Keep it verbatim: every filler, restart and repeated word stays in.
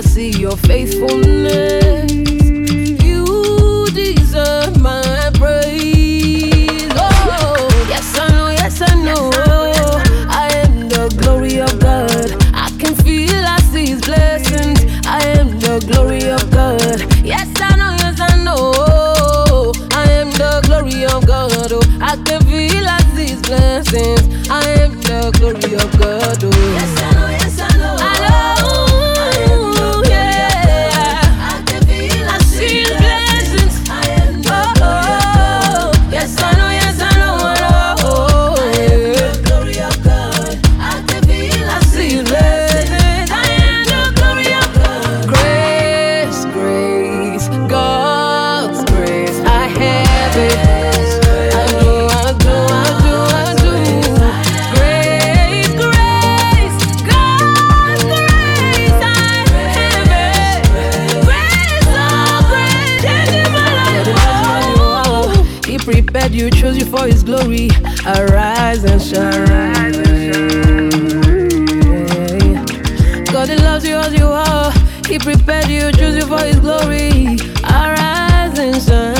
I see your faithfulness. You deserve my praise. Oh, yes I know, yes I know. I am the glory of God. I can feel, I see His blessings. I am the glory of God. Yes I know, yes I know. I am the glory of God. Oh, I can feel, I see His blessings. I am the glory of God. Oh, Yes I know, yes I know. I know. Prepared you, chose you for His glory. Arise and shine. God, He loves you as you are. He prepared you, chose you for His glory. Arise and shine.